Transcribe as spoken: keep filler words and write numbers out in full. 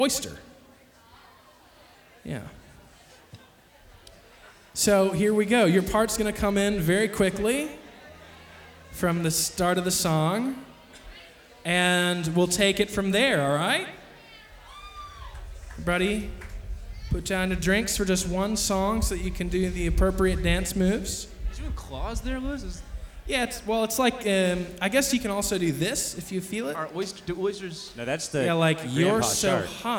oyster. Yeah. So here we go. Your part's going to come in very quickly from the start of the song, and we'll take it from there, all right? Everybody, put down the drinks for just one song so that you can do the appropriate dance moves. Is there a clause there, Lewis? Is... Yeah, it's, well, it's like, um, I guess you can also do this if you feel it. Are oyster, do oysters... No, that's the Yeah, like, Grandpa you're so Shark. hot.